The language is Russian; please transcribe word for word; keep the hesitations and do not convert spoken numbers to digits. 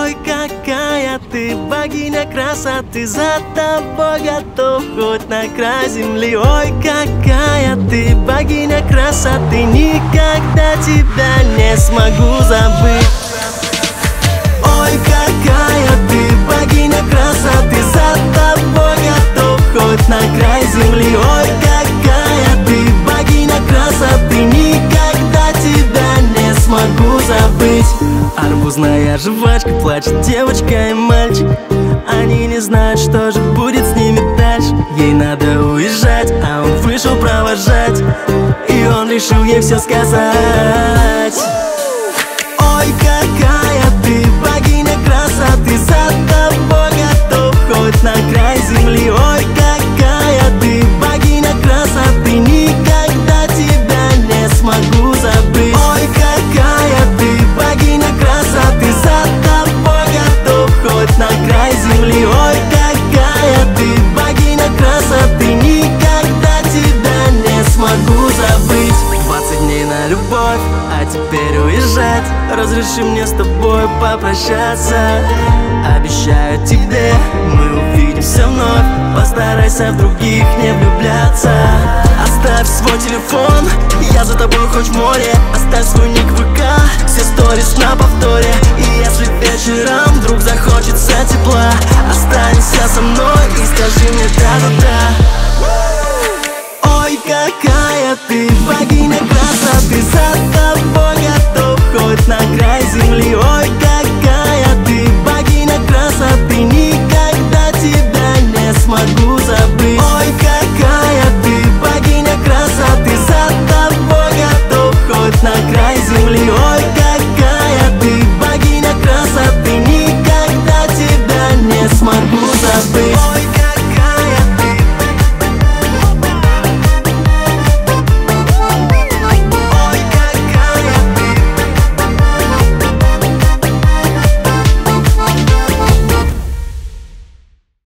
Ой, какая ты богиня красоты, за тобой готов хоть на край земли. Ой, какая ты богиня красоты, никогда тебя не смогу забыть. Ой, какая ты богиня красоты, за тобой готов хоть на край земли. Ой, какая ты богиня красоты, никогда тебя не смогу забыть. Арбузная жвачка, плачет девочка и мальчик. Они не знают, что же будет с ними дальше. Ей надо уезжать, а он вышел провожать, и он решил ей все сказать. Ой, какая ты богиня красоты, за тобой готов хоть на край земли. Ой, какая ты богиня красоты, никогда тебя не смогу забыть. Ой, какая ты богиня красоты, за тобой готов хоть на край земли. Ой, какая ты богиня красоты, никогда тебя не смогу забыть. Двадцать дней на любовь, а теперь уезжать. Разреши мне с тобой попрощаться. Обещаю тебе, мы увидимся вновь. Постарайся в других не влюбляться. Оставь свой телефон, я за тобой хоть в море. Оставь свой ник в ВК, все сторис на повторе. И если вечером вдруг захочется тепла, останься со мной и скажи мне да-да-да. Ой, какая ты богиня красоты, за тобой готов хоть на край земли. Ой,